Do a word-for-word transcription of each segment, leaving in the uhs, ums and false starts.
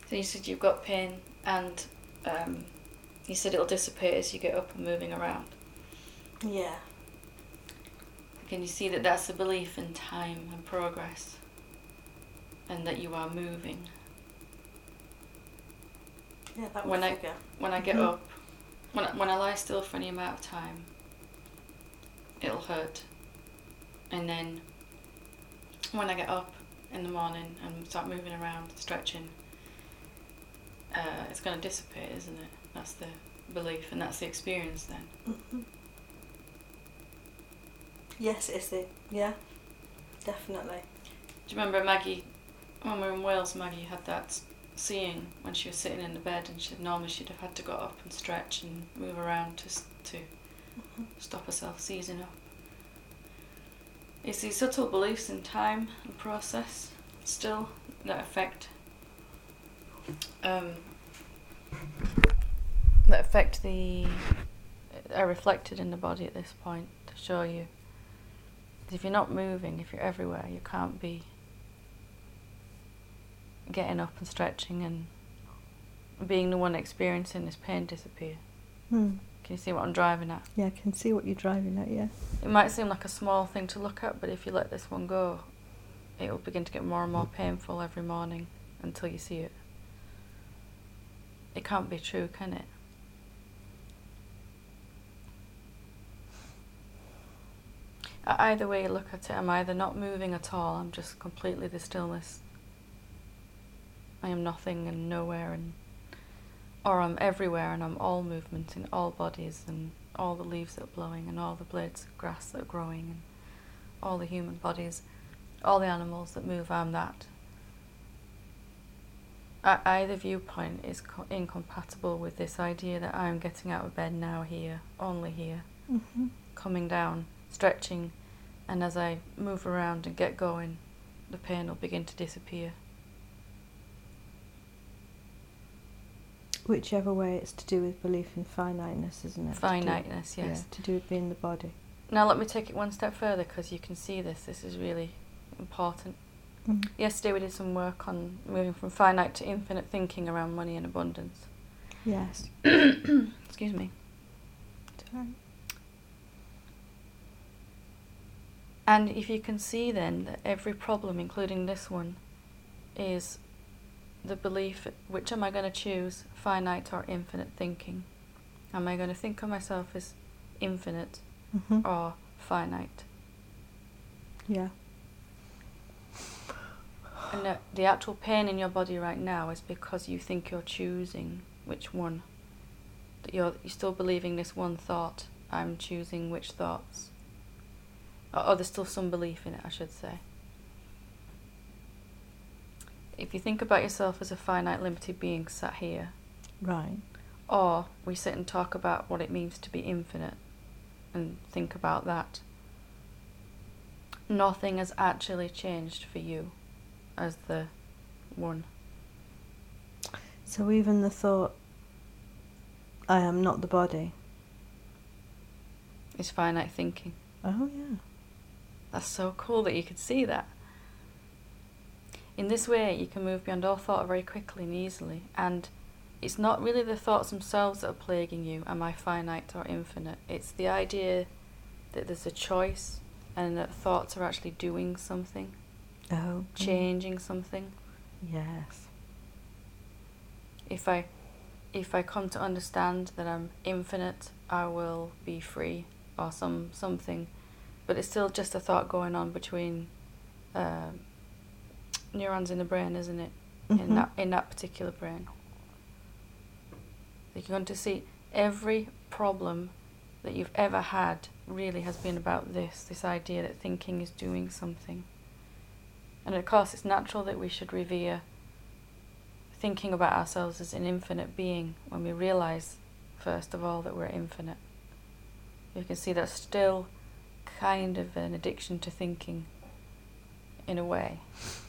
So you said you've got pain, and um, you said it'll dissipate as you get up and moving around. Yeah. Can you see that that's a belief in time and progress, and that you are moving? Yeah, that When would I figure. when I get Mhm. up, when I, when I lie still for any amount of time, it'll hurt, and then when I get up in the morning and start moving around, stretching, uh, it's going to dissipate, isn't it? That's the belief, and that's the experience then. Mhm. Yes, it's the yeah, definitely. Do you remember Maggie, when we were in Wales, Maggie had that seeing when she was sitting in the bed, and she normally she'd have had to go up and stretch and move around to to Mhm. stop herself seizing up. It's these subtle beliefs in time and process still that affect um, that affect the are reflected in the body at this point to show you. If you're not moving, if you're everywhere, you can't be getting up and stretching and being the one experiencing this pain disappear. Hmm. Can you see what I'm driving at? Yeah, I can see what you're driving at, yeah. It might seem like a small thing to look at, but if you let this one go, it will begin to get more and more painful every morning until you see it. It can't be true, can it? Either way you look at it, I'm either not moving at all, I'm just completely the stillness. I am nothing and nowhere, and or I'm everywhere and I'm all movement in all bodies and all the leaves that are blowing and all the blades of grass that are growing and all the human bodies, all the animals that move, I'm that. I, either viewpoint is co- incompatible with this idea that I'm getting out of bed now, here, only here, Mm-hmm. coming down, stretching, and as I move around and get going, the pain will begin to disappear. Whichever way, it's to do with belief in finiteness, isn't it? Finiteness, to do, yes. Yeah, to do with being the body. Now let me take it one step further, because you can see this. This is really important. Mm. Yesterday we did some work on moving from finite to infinite thinking around money and abundance. Yes. Excuse me. Right. And if you can see then that every problem, including this one, is the belief, which am I going to choose, finite or infinite thinking? Am I going to think of myself as infinite Mm-hmm. or finite? Yeah. And the, the actual pain in your body right now is because you think you're choosing which one. That you're, you're still believing this one thought, I'm choosing which thoughts. Or, or there's still some belief in it, I should say. If you think about yourself as a finite, limited being sat here, Right. or we sit and talk about what it means to be infinite and think about that, nothing has actually changed for you as the one. So even the thought, I am not the body. It's finite thinking. Oh, yeah. That's so cool that you could see that. In this way, you can move beyond all thought very quickly and easily, and it's not really the thoughts themselves that are plaguing you, am I finite or infinite? It's the idea that there's a choice and that thoughts are actually doing something, Oh. changing something. Yes. If I, if I come to understand that I'm infinite, I will be free, or some something, but it's still just a thought going on between uh, neurons in the brain, isn't it? Mm-hmm. In that in that particular brain. You're going to see every problem that you've ever had really has been about this, this idea that thinking is doing something. And of course it's natural that we should revere thinking about ourselves as an infinite being when we realise, first of all, that we're infinite. You can see that's still kind of an addiction to thinking, in a way.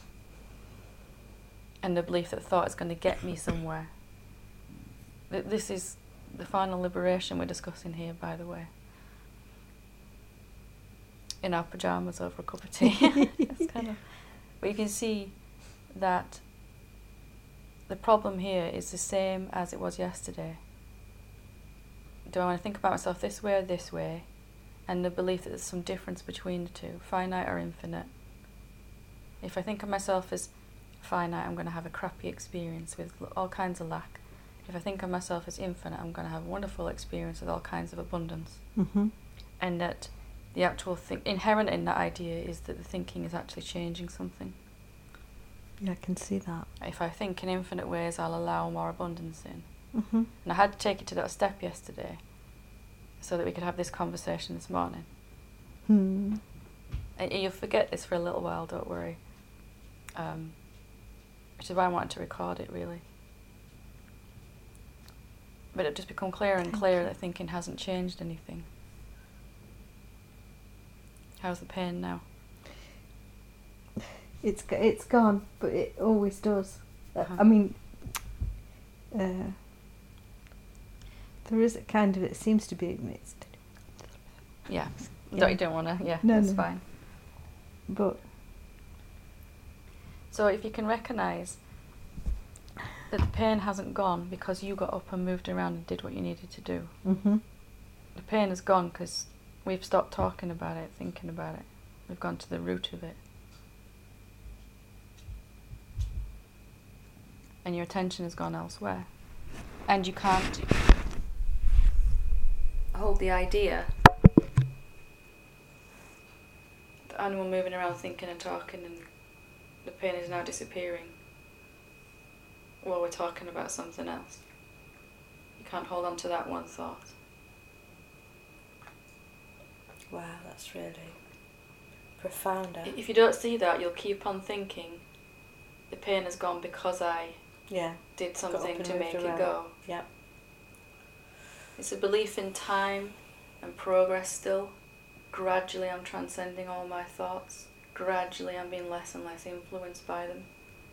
And the belief that thought is going to get me somewhere. This is the final liberation we're discussing here, by the way. In our pyjamas over a cup of tea. It's kind of, but you can see that the problem here is the same as it was yesterday. Do I want to think about myself this way or this way? And the belief that there's some difference between the two, finite or infinite. If I think of myself as finite, I'm going to have a crappy experience with all kinds of lack. If I think of myself as infinite, I'm going to have a wonderful experience with all kinds of abundance. Mm-hmm. And that the actual thing, inherent in that idea is that the thinking is actually changing something. Yeah, I can see that. If I think in infinite ways, I'll allow more abundance in. Mm-hmm. And I had to take it to that step yesterday so that we could have this conversation this morning. Hmm. And you'll forget this for a little while, don't worry. Um, which is why I wanted to record it, really. But it'll just become clearer and Thank clearer you. that thinking hasn't changed anything. How's the pain now? It's go- it's gone, but it always does. Uh, Uh-huh. I mean, uh, there is a kind of, it seems to be mixed, Yeah. Yeah. Don't, you don't want to, yeah, No, that's no. fine. but So if you can recognise that the pain hasn't gone because you got up and moved around and did what you needed to do. mm-hmm. The pain is gone because we've stopped talking about it, thinking about it. We've gone to the root of it. And your attention has gone elsewhere. And you can't hold the idea that anyone moving around thinking and talking and the pain is now disappearing while we're talking about something else. You can't hold on to that one thought. Wow, that's really profound. eh? If you don't see that, you'll keep on thinking the pain has gone because I Yeah, did up something and to moved make it around. go. Yep. It's a belief in time and progress still. Gradually I'm transcending all my thoughts. Gradually I'm being less and less influenced by them.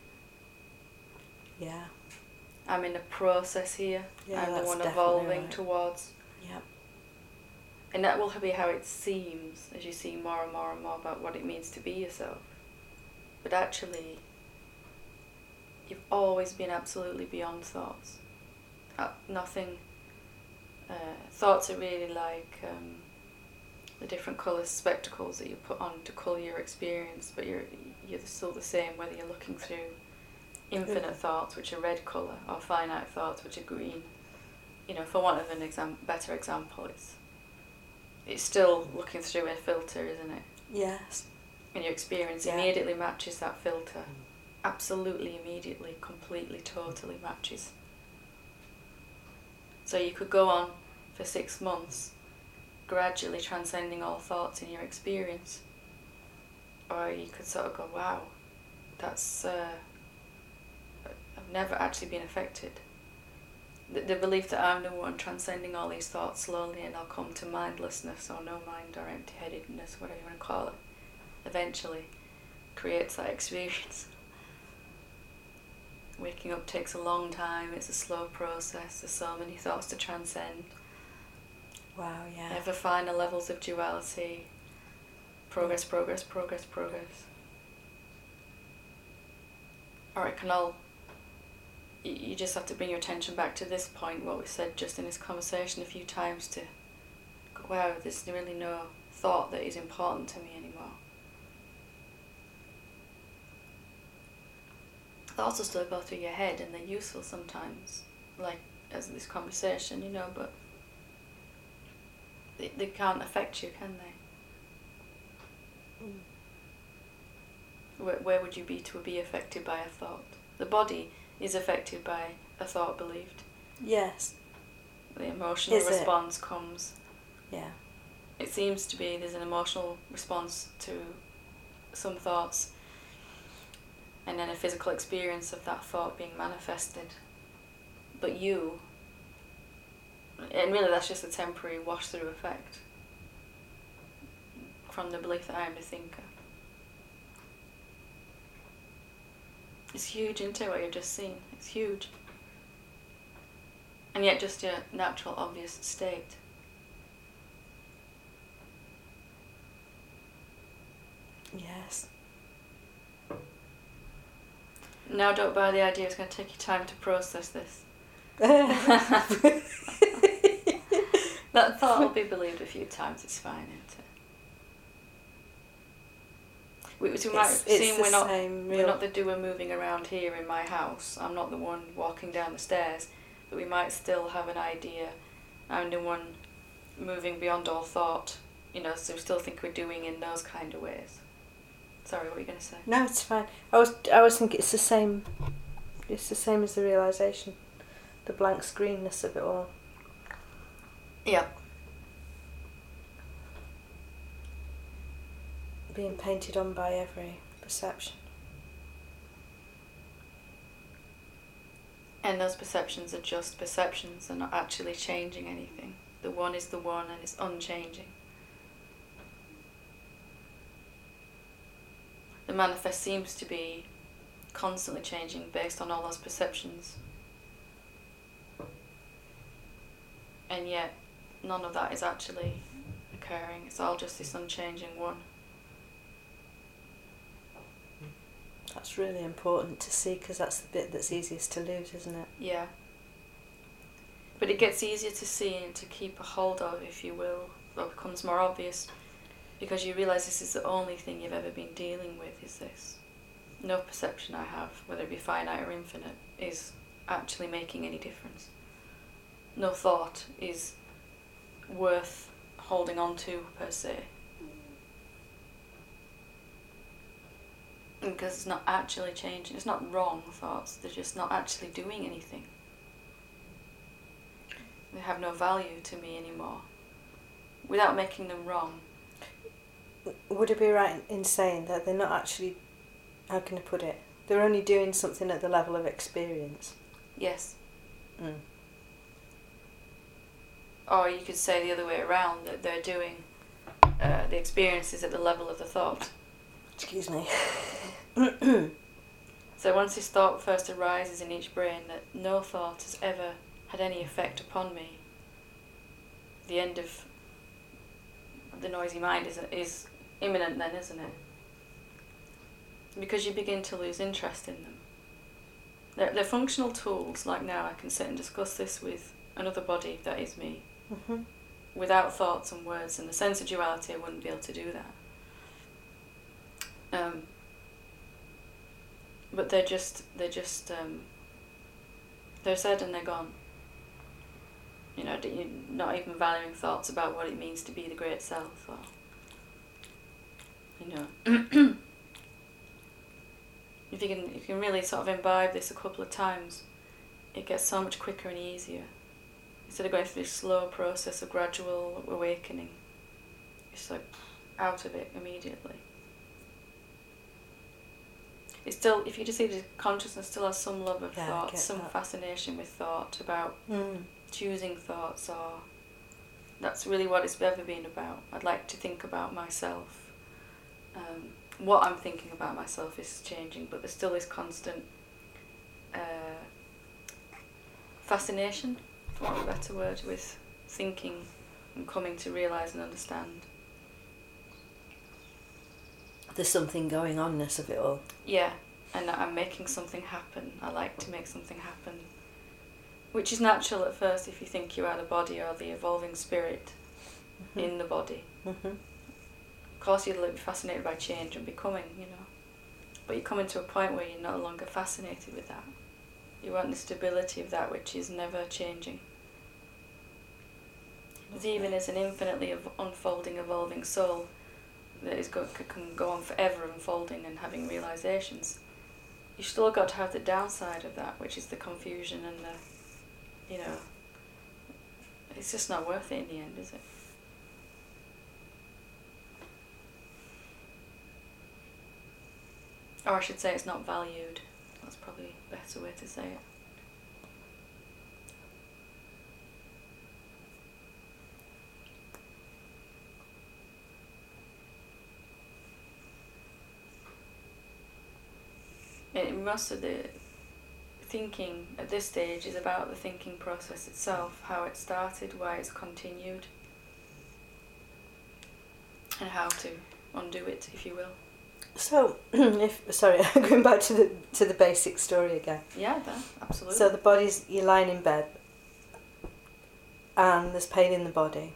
Yeah. I'm in a process here. Yeah, I'm the that's one definitely evolving right. towards. Yep. And that will be how it seems as you see more and more and more about what it means to be yourself. But actually, you've always been absolutely beyond thoughts. Uh, nothing. Uh, thoughts are really like um, the different colour spectacles that you put on to colour your experience, but you're you're still the same whether you're looking through infinite Yeah. thoughts, which are red colour, or finite thoughts, which are green. You know, for want of an exam- better example, it's it's still looking through a filter, isn't it? Yes. And your experience Yeah. immediately matches that filter. Absolutely, immediately, completely, totally matches. So you could go on for six months, gradually transcending all thoughts in your experience. Or you could sort of go, wow, that's, uh, I've never actually been affected. The, the belief that I'm the one transcending all these thoughts slowly and I'll come to mindlessness or no mind or empty-headedness, whatever you want to call it, eventually creates that experience. Waking up takes a long time, it's a slow process, there's so many thoughts to transcend. Wow, yeah. Ever finer levels of duality. Progress, progress, progress, progress. Or it can all... You, you just have to bring your attention back to this point, what we said just in this conversation a few times, to go, wow, there's really no thought that is important to me anymore. Thoughts will still go through your head and they're useful sometimes, like as this conversation, you know, but they, they can't affect you, can they? Where, where would you be to be affected by a thought? The body is affected by a thought believed. Yes. The emotional Is it? response comes. Yeah. It seems to be there's an emotional response to some thoughts, and then a physical experience of that thought being manifested. But you, and really that's just a temporary wash-through effect from the belief that I am the thinker. It's huge, isn't it, what you've just seen? It's huge. And yet just your natural, obvious state. Yes. Now don't buy the idea it's going to take you time to process this. That thought will be believed a few times, it's fine, isn't it? We, so we might It's, have it's seen the we're not, same we're real... not the doer moving around here in my house. I'm not the one walking down the stairs, but we might still have an idea. I'm the one moving beyond all thought, you know, so we still think we're doing in those kind of ways. Sorry, what were you going to say? No, it's fine. I was I was thinking it's the same. It's the same as the realisation, the blank screenness of it all. Yeah. Being painted on by every perception. And those perceptions are just perceptions, they're not actually changing anything. The one is the one and it's unchanging. The manifest seems to be constantly changing based on all those perceptions. And yet, none of that is actually occurring. It's all just this unchanging one. That's really important to see, because that's the bit that's easiest to lose, isn't it? Yeah. But it gets easier to see and to keep a hold of, if you will, or becomes more obvious, because you realise this is the only thing you've ever been dealing with, is this. No perception I have, whether it be finite or infinite, is actually making any difference. No thought is worth holding on to, per se. Because it's not actually changing. It's not wrong thoughts, they're just not actually doing anything. They have no value to me anymore. Without making them wrong. Would it be right in saying that they're not actually, how can I put it, they're only doing something at the level of experience? Yes. Mm. Or you could say the other way around, that they're doing uh, the experiences at the level of the thought. Excuse me. So once this thought first arises in each brain that no thought has ever had any effect upon me, the end of the noisy mind is is imminent then, isn't it? Because you begin to lose interest in them. They're, they're functional tools, like now I can sit and discuss this with another body that is me. Mm-hmm. Without thoughts and words and the sense of duality, I wouldn't be able to do that. Um, but they're just, they're just, um, they're said and they're gone. You know, you're not even valuing thoughts about what it means to be the great self, or, you know. If you can, if you can really sort of imbibe this a couple of times, it gets so much quicker and easier. Instead of going through this slow process of gradual awakening, it's like out of it immediately. It's still, if you just see the consciousness still has some love of Yeah, I thought, get some that. fascination with thought, about Mm. choosing thoughts, or that's really what it's ever been about. I'd like to think about myself. Um, what I'm thinking about myself is changing, but there's still this constant uh, fascination, for want of a better word, with thinking and coming to realise and understand. There's something going onness of it all. Yeah, and that I'm making something happen. I like to make something happen. Which is natural at first if you think you are the body or the evolving spirit Mm-hmm. in the body. Mm-hmm. Of course you'll be fascinated by change and becoming, you know. But you come into a point where you're no longer fascinated with that. You want the stability of that which is never changing. As even as an infinitely ev- unfolding, evolving soul that is go- can go on forever unfolding and having realizations, you still got to have the downside of that, which is the confusion and the, you know, it's just not worth it in the end, is it? Or I should say it's not valued. That's probably a better way to say it. It, most of the thinking at this stage is about the thinking process itself, how it started, why it's continued, and how to undo it, if you will. So, if sorry, going back to the to the basic story again. Yeah, then, absolutely. So the body's, you're lying in bed, and there's pain in the body.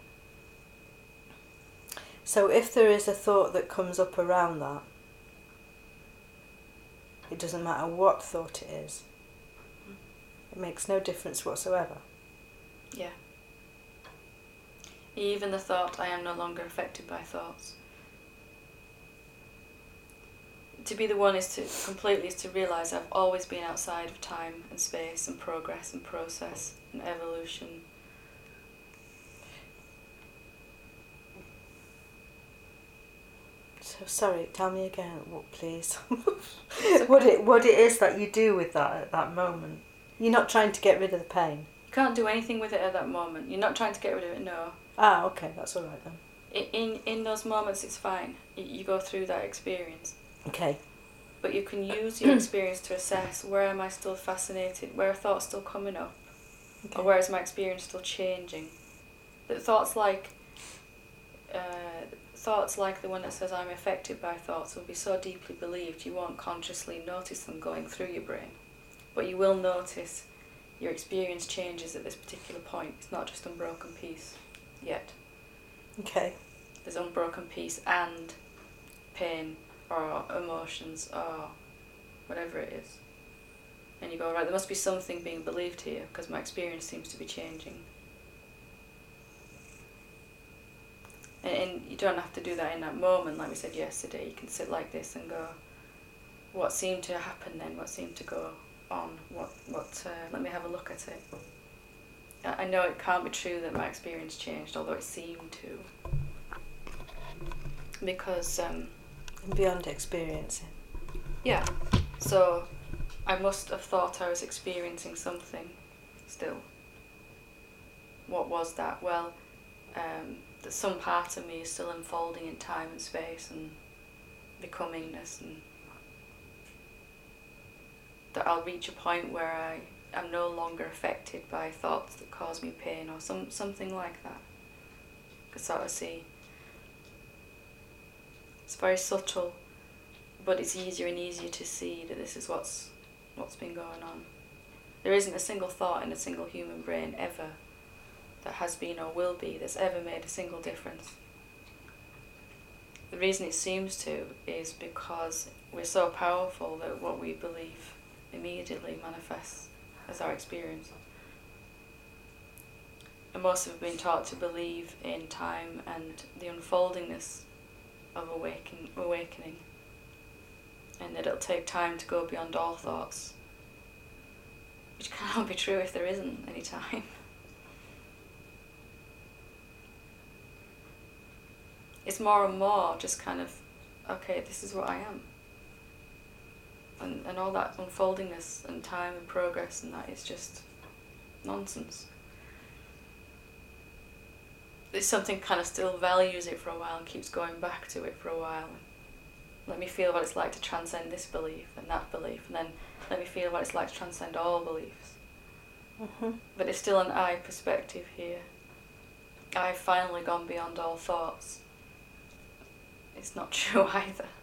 So if there is a thought that comes up around that, it doesn't matter what thought it is. It makes no difference whatsoever. Yeah. Even the thought, I am no longer affected by thoughts. To be the one is to, completely is to realise I've always been outside of time and space and progress and process and evolution. So sorry, tell me again, what, please. what it what it is that you do with that at that moment. You're not trying to get rid of the pain. You can't do anything with it at that moment. You're not trying to get rid of it, no. Ah, okay, that's all right then. In in, in those moments it's fine. You, you go through that experience. Okay. But you can use your experience to assess, where am I still fascinated, where are thoughts still coming up, Okay. or where is my experience still changing. That thoughts like uh, thoughts like the one that says I'm affected by thoughts will be so deeply believed you won't consciously notice them going through your brain. But you will notice your experience changes at this particular point. It's not just unbroken peace yet. Okay. There's unbroken peace and pain or emotions or whatever it is. And you go, right, there must be something being believed here because my experience seems to be changing. And, and you don't have to do that in that moment, like we said yesterday. You can sit like this and go, what seemed to happen then? What seemed to go on? What, what, uh, let me have a look at it. I, I know it can't be true that my experience changed, although it seemed to. Because, um, beyond experiencing. yeah, so I must have thought I was experiencing something still. What was that? Well, um, that some part of me is still unfolding in time and space and becomingness, and that I'll reach a point where I am no longer affected by thoughts that cause me pain or some something like that. I could sort of see. It's very subtle, but it's easier and easier to see that this is what's what's been going on. There isn't a single thought in a single human brain ever that has been or will be that's ever made a single difference. The reason it seems to is because we're so powerful that what we believe immediately manifests as our experience. And most of us have been taught to believe in time and the unfoldingness of awaken, awakening, and that it'll take time to go beyond all thoughts, which cannot be true if there isn't any time. It's more and more just kind of, okay, this is what I am. And, and all that unfoldingness and time and progress and that is just nonsense. It's something kind of still values it for a while and keeps going back to it for a while. Let me feel what it's like to transcend this belief and that belief, and then let me feel what it's like to transcend all beliefs. Mm-hmm. But it's still an I perspective here. I've finally gone beyond all thoughts. It's not true either.